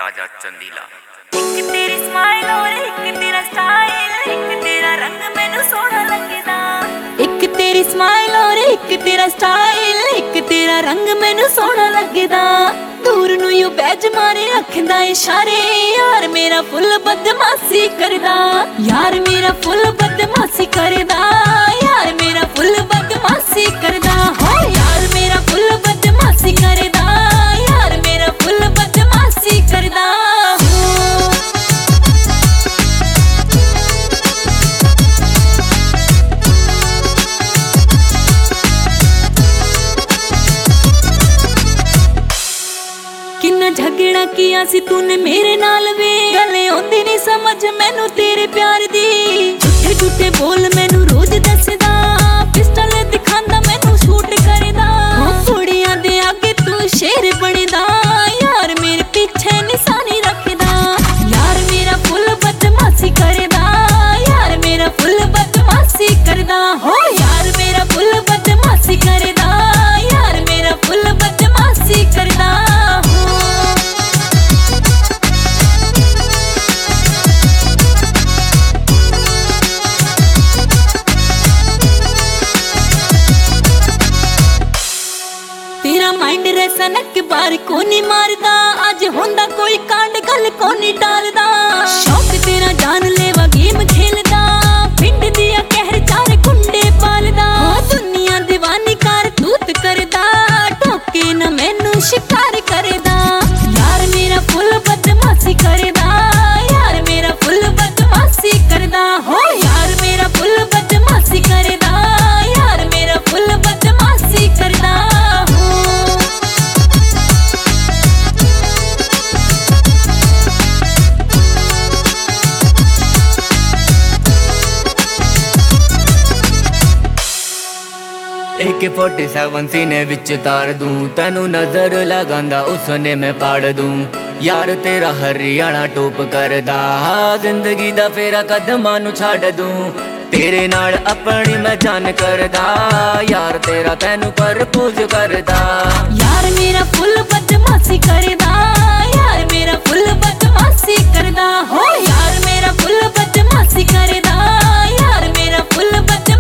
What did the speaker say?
राजा चंदीला। एक तेरी स्माइल और एक तेरा स्टाइल, एक तेरा रंग मैनू सोहना लगदा। एक तेरी स्माइल और एक तेरा स्टाइल, एक तेरा रंग मैनू सोहना लगदा। दूर नू यू बैज मारे अखदा इशारे, यार मेरा फुल बदमाशी करदा। यार मेरा फुल बदमाशी करदा, यार मेरा फुल बदमाशी करदा। हो यार मेरा फुल बदमाशी करदा, यार मेरा फुल बदमाशी करदा। किन्ना झगड़ा किया सी तूने मेरे नाल वे, गले आउंदी नहीं समझ मैनू तेरे प्यार दी। झूठे झूठे बोल मैनू रोज दसदा, पिस्टल दिखांदा मैनू शूट करदा। कुड़ियां दे आगे तू शेर बनदा, यार मेरे पीछे निशानी रखदा। यार मेरा फुल बदमाशी करदा, यार मेरा फुल बदमाशी करदा। हो यार मेरा फुल बदमाशी करदा, यार मेरा फुल बदमाशी करदा। तेरा माइंड रैसा नक बार को नहीं मारदा, आज होंदा कोई कांड गल को नहीं टालदा। शौक तेरा जान लेवा गेम खेलदा, पिंड दिया कहर चार कुंडे पालदा। दुनिया दीवानी कार तूत करदा, टोके न मैनू शिकार करदा। यार मेरा फुल बदमाशी करदा, यार मेरा फुल बदमाशी करदा। हो यार मेरा फुल बदमाशी करदा, यार मेरा फुल बदमाशी करदा। AK-47 सीने विच तार दूं, तेनू नजर लगांदा उसने मैं पाड़ दूं। यार तेरा हरियाणा टोप करदा, जिंदगी दा फेरा कदमां नू छड्ड दूं। तेरे नाल अपनी मैं जान करदा, यार तेरा तेनू परपोज करदा। यार मेरा फुल बदमाशी करदा, यार मेरा फुल बदमाशी करदा। हो यार मेरा फुल बदमाशी करदा, यार मेरा फुल बदमाशी